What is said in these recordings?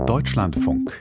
Deutschlandfunk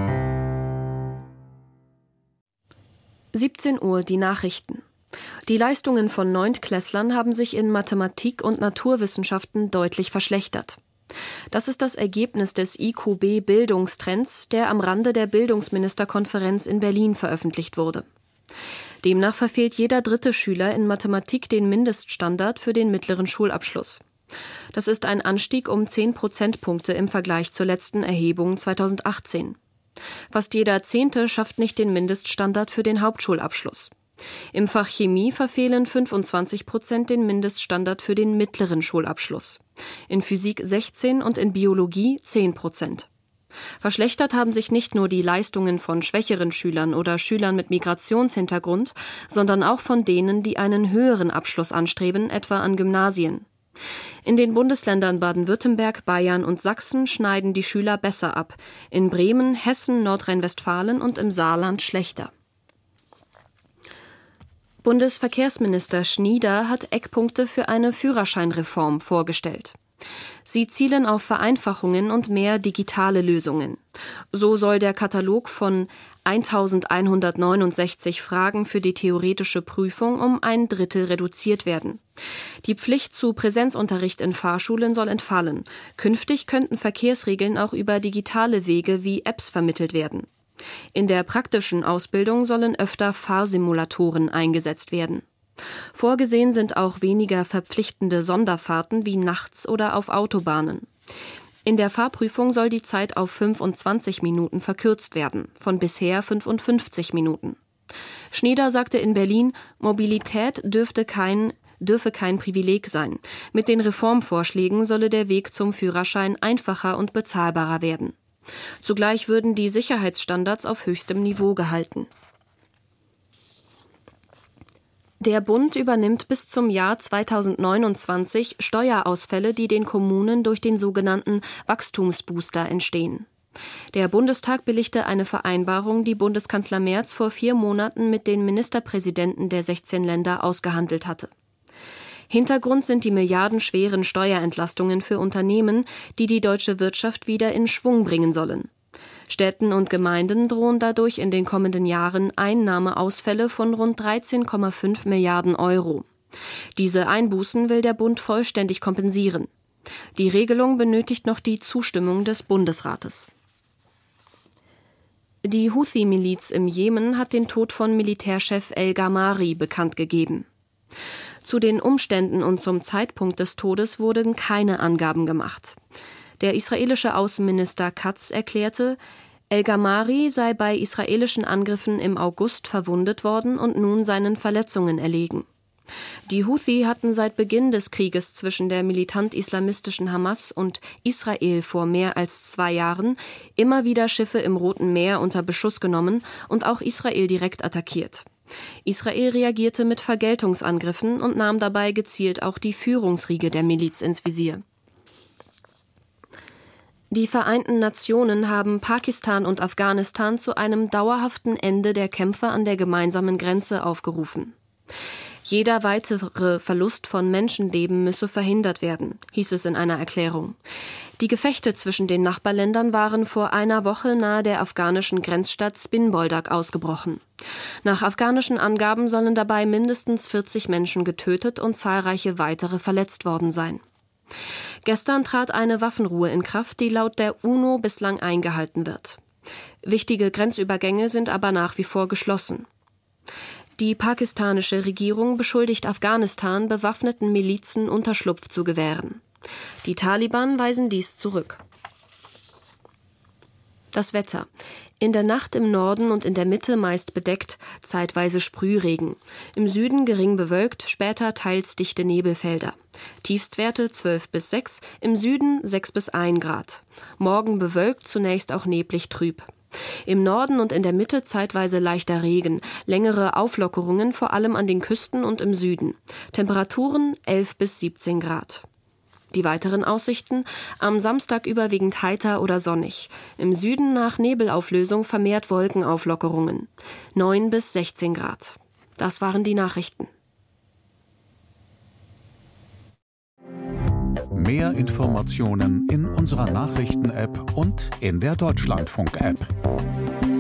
17 Uhr die Nachrichten. Die Leistungen von Neuntklässlern haben sich in Mathematik und Naturwissenschaften deutlich verschlechtert. Das ist das Ergebnis des IQB-Bildungstrends, der am Rande der Bildungsministerkonferenz in Berlin veröffentlicht wurde. Demnach verfehlt jeder dritte Schüler in Mathematik den Mindeststandard für den mittleren Schulabschluss. Das ist ein Anstieg um 10 Prozentpunkte im Vergleich zur letzten Erhebung 2018. Fast jeder Zehnte schafft nicht den Mindeststandard für den Hauptschulabschluss. Im Fach Chemie verfehlen 25% den Mindeststandard für den mittleren Schulabschluss. In Physik 16 und in Biologie 10%. Verschlechtert haben sich nicht nur die Leistungen von schwächeren Schülern oder Schülern mit Migrationshintergrund, sondern auch von denen, die einen höheren Abschluss anstreben, etwa an Gymnasien. In den Bundesländern Baden-Württemberg, Bayern und Sachsen schneiden die Schüler besser ab, in Bremen, Hessen, Nordrhein-Westfalen und im Saarland schlechter. Bundesverkehrsminister Schnieder hat Eckpunkte für eine Führerscheinreform vorgestellt. Sie zielen auf Vereinfachungen und mehr digitale Lösungen. So soll der Katalog von 1169 Fragen für die theoretische Prüfung um 1/3 reduziert werden. Die Pflicht zu Präsenzunterricht in Fahrschulen soll entfallen. Künftig könnten Verkehrsregeln auch über digitale Wege wie Apps vermittelt werden. In der praktischen Ausbildung sollen öfter Fahrsimulatoren eingesetzt werden. Vorgesehen sind auch weniger verpflichtende Sonderfahrten wie nachts oder auf Autobahnen. In der Fahrprüfung soll die Zeit auf 25 Minuten verkürzt werden, von bisher 55 Minuten. Schnieder sagte in Berlin, Mobilität dürfe kein Privileg sein. Mit den Reformvorschlägen solle der Weg zum Führerschein einfacher und bezahlbarer werden. Zugleich würden die Sicherheitsstandards auf höchstem Niveau gehalten. Der Bund übernimmt bis zum Jahr 2029 Steuerausfälle, die den Kommunen durch den sogenannten Wachstumsbooster entstehen. Der Bundestag billigte eine Vereinbarung, die Bundeskanzler Merz vor 4 Monaten mit den Ministerpräsidenten der 16 Länder ausgehandelt hatte. Hintergrund sind die milliardenschweren Steuerentlastungen für Unternehmen, die die deutsche Wirtschaft wieder in Schwung bringen sollen. Städten und Gemeinden drohen dadurch in den kommenden Jahren Einnahmeausfälle von rund 13,5 Milliarden Euro. Diese Einbußen will der Bund vollständig kompensieren. Die Regelung benötigt noch die Zustimmung des Bundesrates. Die Houthi-Miliz im Jemen hat den Tod von Militärchef El-Gamari bekannt gegeben. Zu den Umständen und zum Zeitpunkt des Todes wurden keine Angaben gemacht. Der israelische Außenminister Katz erklärte, El-Gamari sei bei israelischen Angriffen im August verwundet worden und nun seinen Verletzungen erlegen. Die Houthi hatten seit Beginn des Krieges zwischen der militant-islamistischen Hamas und Israel vor mehr als 2 Jahren immer wieder Schiffe im Roten Meer unter Beschuss genommen und auch Israel direkt attackiert. Israel reagierte mit Vergeltungsangriffen und nahm dabei gezielt auch die Führungsriege der Miliz ins Visier. Die Vereinten Nationen haben Pakistan und Afghanistan zu einem dauerhaften Ende der Kämpfe an der gemeinsamen Grenze aufgerufen. Jeder weitere Verlust von Menschenleben müsse verhindert werden, hieß es in einer Erklärung. Die Gefechte zwischen den Nachbarländern waren vor einer Woche nahe der afghanischen Grenzstadt Spinboldak ausgebrochen. Nach afghanischen Angaben sollen dabei mindestens 40 Menschen getötet und zahlreiche weitere verletzt worden sein. Gestern trat eine Waffenruhe in Kraft, die laut der UNO bislang eingehalten wird. Wichtige Grenzübergänge sind aber nach wie vor geschlossen. Die pakistanische Regierung beschuldigt Afghanistan, bewaffneten Milizen Unterschlupf zu gewähren. Die Taliban weisen dies zurück. Das Wetter. In der Nacht im Norden und in der Mitte meist bedeckt, zeitweise Sprühregen. Im Süden gering bewölkt, später teils dichte Nebelfelder. Tiefstwerte 12 bis 6, im Süden 6 bis 1 Grad. Morgen bewölkt, zunächst auch neblig trüb. Im Norden und in der Mitte zeitweise leichter Regen, längere Auflockerungen vor allem an den Küsten und im Süden. Temperaturen 11 bis 17 Grad. Die weiteren Aussichten: am Samstag überwiegend heiter oder sonnig. Im Süden nach Nebelauflösung vermehrt Wolkenauflockerungen. 9 bis 16 Grad. Das waren die Nachrichten. Mehr Informationen in unserer Nachrichten-App und in der Deutschlandfunk-App.